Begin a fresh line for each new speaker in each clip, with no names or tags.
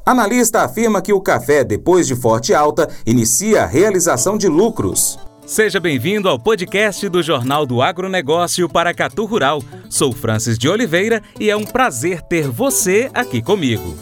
Analista afirma que o café, depois de forte alta, inicia a realização de lucros.
Seja bem-vindo ao podcast do Jornal do Agronegócio Paracatu Rural. Sou Francis de Oliveira e é um prazer ter você aqui comigo.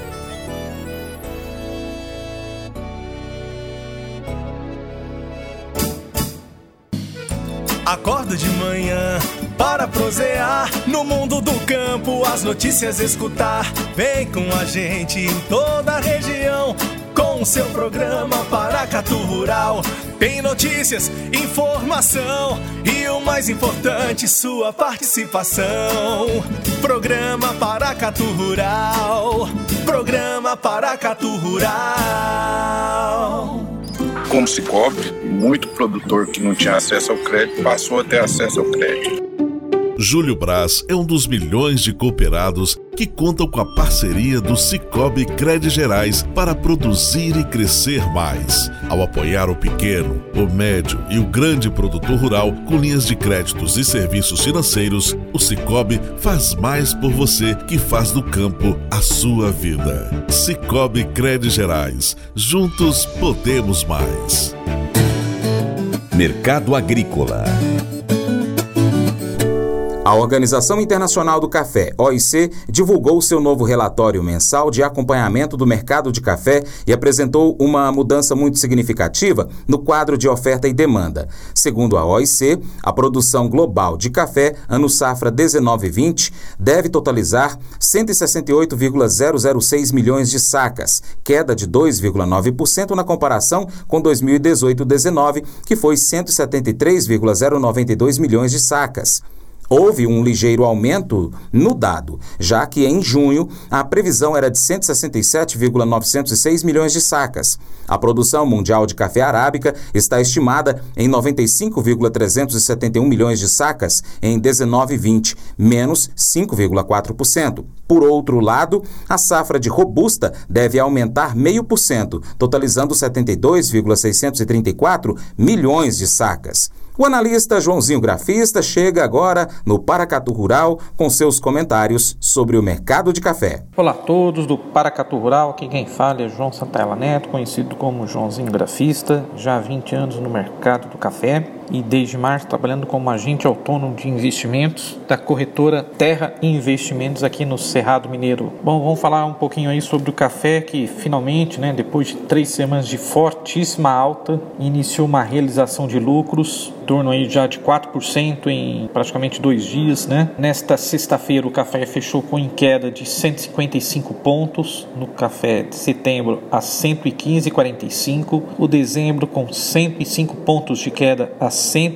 Acordo de manhã para prosear no mundo do campo, as notícias escutar. Vem com a gente em toda a região com o seu programa Paracatu Rural. Tem notícias, informação e o mais importante, sua participação. Programa Paracatu Rural. Programa Paracatu Rural.
Com o Sicoob, muito produtor que não tinha acesso ao crédito passou a ter acesso ao crédito.
Júlio Braz é um dos milhões de cooperados que contam com a parceria do Sicoob Crédito Gerais para produzir e crescer mais. Ao apoiar o pequeno, o médio e o grande produtor rural com linhas de créditos e serviços financeiros, o Sicoob faz mais por você que faz do campo a sua vida. Sicoob Crédito Gerais. Juntos podemos mais.
Mercado Agrícola.
A Organização Internacional do Café, OIC, divulgou seu novo relatório mensal de acompanhamento do mercado de café e apresentou uma mudança muito significativa no quadro de oferta e demanda. Segundo a OIC, a produção global de café, ano safra 19-20, deve totalizar 168,006 milhões de sacas, queda de 2,9% na comparação com 2018-19, que foi 173,092 milhões de sacas. Houve um ligeiro aumento no dado, já que em junho a previsão era de 167,906 milhões de sacas. A produção mundial de café arábica está estimada em 95,371 milhões de sacas em 19-20, menos 5,4%. Por outro lado, a safra de robusta deve aumentar 0,5%, totalizando 72,634 milhões de sacas. O analista Joãozinho Grafista chega agora no Paracatu Rural com seus comentários sobre o mercado de café.
Olá a todos do Paracatu Rural, aqui quem fala é João Santella Neto, conhecido como Joãozinho Grafista, já há 20 anos no mercado do café e desde março trabalhando como agente autônomo de investimentos da corretora Terra Investimentos aqui no Cerrado Mineiro. Bom, vamos falar um pouquinho aí sobre o café que finalmente, depois de 3 semanas de fortíssima alta, iniciou uma realização de lucros em torno aí já de 4% em praticamente 2 dias, Nesta sexta-feira o café fechou em queda de 155 pontos, no café de setembro a 115,45, o dezembro com 105 pontos de queda a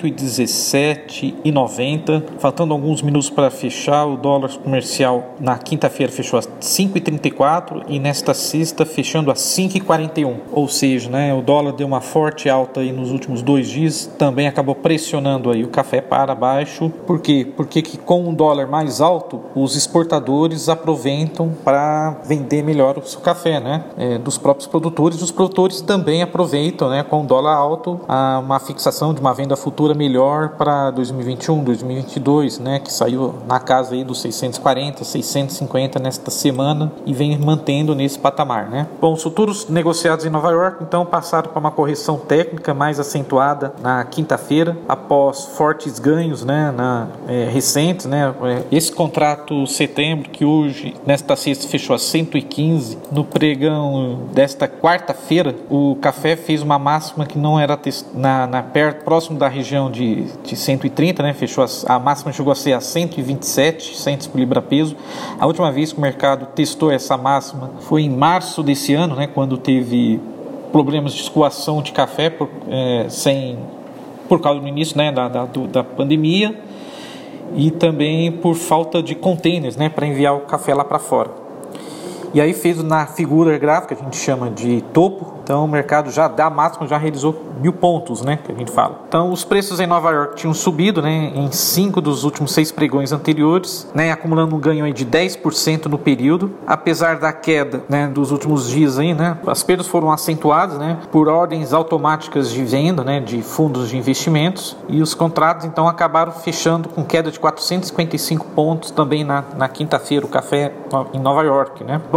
117,90. Faltando alguns minutos para fechar, o dólar comercial na quinta-feira fechou a 5,34 e nesta sexta fechando a 5,41. Ou seja, o dólar deu uma forte alta aí nos últimos 2 dias, também acabou pressionando aí o café para baixo. Por quê? Porque com um dólar mais alto, os exportadores aproveitam para vender melhor o seu café, dos próprios produtores. Os produtores também aproveitam, com o dólar alto, uma fixação de uma venda futura melhor para 2021, 2022, que saiu na casa aí dos 640, 650 nesta semana e vem mantendo nesse patamar, Bom, os futuros negociados em Nova York, então, passaram para uma correção técnica mais acentuada na quinta-feira, após fortes ganhos, recentes, Esse contrato setembro, que hoje, nesta sexta, fechou a 115, no pregão desta quarta-feira, o café fez uma máxima que não era próximo da região de 130, fechou a máxima chegou a ser a 127 centos por libra-peso. A última vez que o mercado testou essa máxima foi em março desse ano, quando teve problemas de escoação de café por causa do início da pandemia e também por falta de containers para enviar o café lá para fora. E aí fez na figura gráfica, a gente chama de topo, então o mercado já dá máximo, já realizou 1.000 pontos, que a gente fala. Então os preços em Nova York tinham subido, em 5 dos últimos 6 pregões anteriores, acumulando um ganho aí de 10% no período. Apesar da queda, dos últimos dias aí, as perdas foram acentuadas, por ordens automáticas de venda, de fundos de investimentos, e os contratos então acabaram fechando com queda de 455 pontos também na quinta-feira, o café em Nova York, Bom,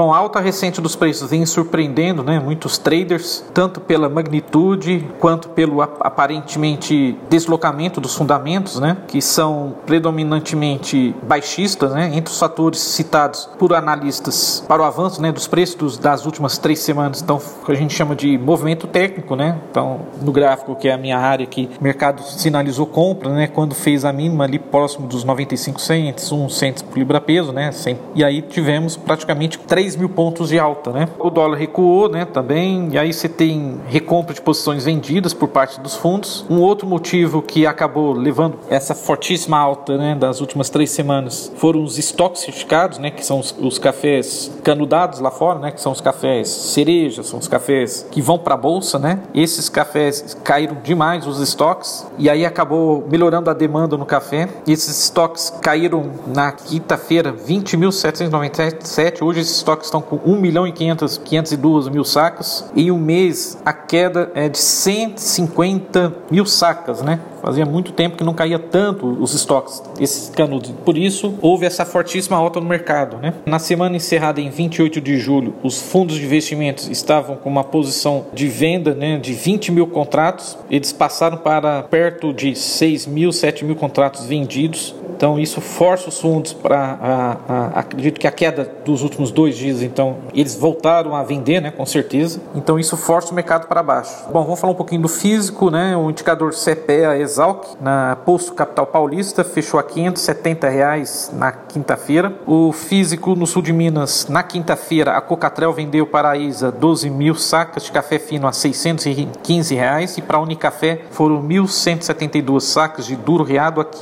Bom, a alta recente dos preços vem surpreendendo, né, muitos traders, tanto pela magnitude quanto pelo aparentemente deslocamento dos fundamentos, né, que são predominantemente baixistas, né, entre os fatores citados por analistas para o avanço, né, dos preços das últimas 3 semanas. Então, o que a gente chama de movimento técnico, né? Então, no gráfico, que é a minha área aqui, o mercado sinalizou compra, né, quando fez a mínima ali próximo dos 95 cents, 1 cento por libra-peso, né? E aí tivemos praticamente 3 mil pontos de alta, né? O dólar recuou, né, também, e aí você tem recompra de posições vendidas por parte dos fundos. Um outro motivo que acabou levando essa fortíssima alta, né, das últimas 3 semanas foram os estoques certificados, né, que são os cafés canudados lá fora, né, que são os cafés cereja, são os cafés que vão para a bolsa, né? Esses cafés caíram demais os estoques e aí acabou melhorando a demanda no café. Esses estoques caíram na quinta-feira 20.797. Hoje esses estoques estão com 1.502.000 sacas. Em um mês a queda é de 150 mil sacas, né? Fazia muito tempo que não caía tanto os estoques, esses canudos. Por isso, houve essa fortíssima alta no mercado, né? Na semana encerrada em 28 de julho, os fundos de investimentos estavam com uma posição de venda, né, de 20 mil contratos. Eles passaram para perto de 6 mil, 7 mil contratos vendidos. Então, isso força os fundos para... acredito que a queda dos últimos 2 dias, então, eles voltaram a vender, né, com certeza. Então, isso força o mercado para baixo. Bom, vamos falar um pouquinho do físico, né? O indicador CPEA Exalc, na Posto Capital Paulista, fechou a R$570 na quinta-feira. O físico no sul de Minas, na quinta-feira, a Cocatrel vendeu para a ISA 12 mil sacas de café fino a R$615 e para a Unicafé foram 1.172 sacas de duro reado a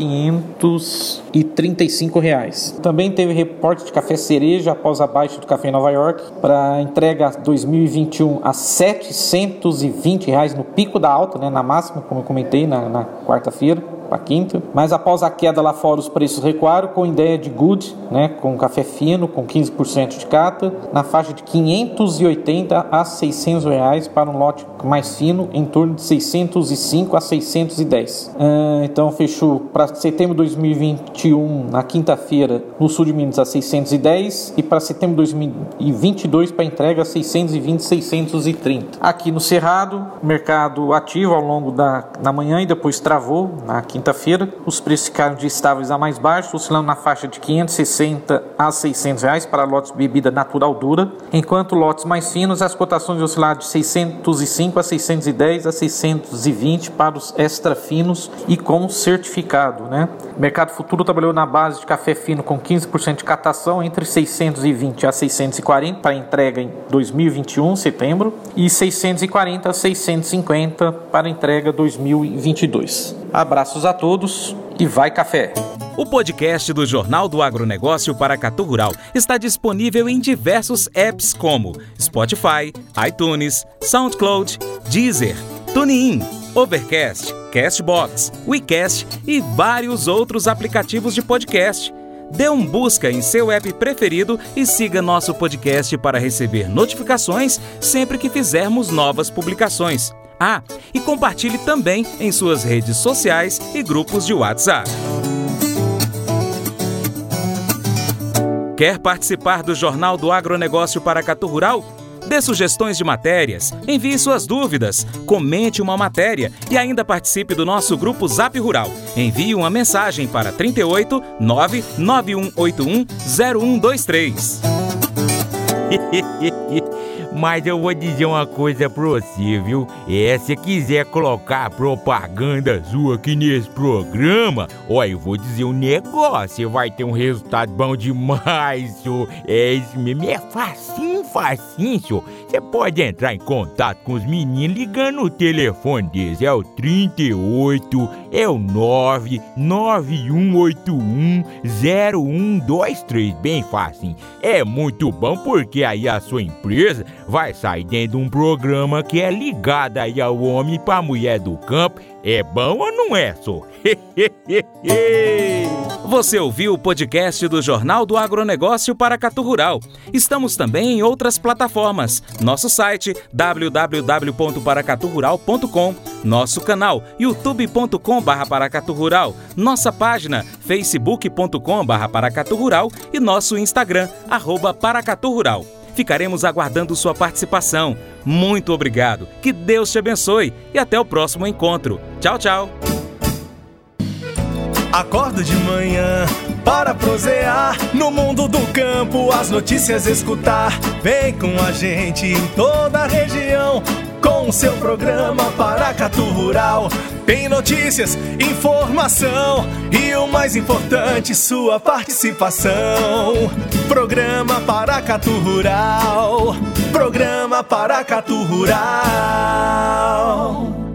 R$535. Também teve reporte de café cereja após a baixa do café em Nova York para entrega 2021 a R$720 no pico da alta, né, na máxima, como eu comentei na quarta-feira, para quinta, mas após a queda lá fora os preços recuaram com ideia de good, né, com café fino com 15% de cata na faixa de R$580 a R$600 para um lote mais fino em torno de 605 a 610. Então fechou para setembro de 2021 na quinta-feira no sul de Minas a 610 e para setembro de 2022 para entrega a 620, 630. Aqui no Cerrado, mercado ativo ao longo da manhã e depois travou na quinta-feira. Os preços ficaram de estáveis a mais baixos, oscilando na faixa de R$560 a R$600 para lotes de bebida natural dura, enquanto lotes mais finos as cotações oscilaram de 605 a 610 a 620 para os extra finos e com certificado, né? O mercado futuro trabalhou na base de café fino com 15% de catação entre 620 a 640 para entrega em 2021, setembro, e 640 a 650 para entrega 2022. Abraços a todos e vai café!
O podcast do Jornal do Agronegócio Paracatu Rural está disponível em diversos apps como Spotify, iTunes, SoundCloud, Deezer, TuneIn, Overcast, Castbox, WeCast e vários outros aplicativos de podcast. Dê um busca em seu app preferido e siga nosso podcast para receber notificações sempre que fizermos novas publicações. Ah, e compartilhe também em suas redes sociais e grupos de WhatsApp. Quer participar do Jornal do Agronegócio Paracatu Rural? Dê sugestões de matérias, envie suas dúvidas, comente uma matéria e ainda participe do nosso grupo Zap Rural. Envie uma mensagem para 38 99181 0123.
Mas eu vou dizer uma coisa pra você, viu? Se quiser colocar propaganda sua aqui nesse programa, eu vou dizer um negócio, você vai ter um resultado bom demais, senhor. Isso mesmo, é facinho, senhor. Você pode entrar em contato com os meninos ligando o telefone deles, é o 38, é o 99181 0123, bem facinho. É muito bom porque aí a sua empresa vai sair dentro de um programa que é ligado aí ao homem pra mulher do campo. É bom ou não é, só?
Você ouviu o podcast do Jornal do Agronegócio Paracatu Rural. Estamos também em outras plataformas. Nosso site www.paracaturural.com, nosso canal youtube.com/paracaturural, nossa página facebook.com/paracaturural e nosso Instagram @paracaturural. Ficaremos aguardando sua participação. Muito obrigado, que Deus te abençoe e até o próximo encontro. Tchau, tchau.
Acordo de manhã para prosear no mundo do campo, as notícias escutar. Vem com a gente em toda a região com o seu programa Paracatu Rural. Tem notícias, informação e o mais importante, sua participação. Programa Paracatu Rural. Programa Paracatu Rural.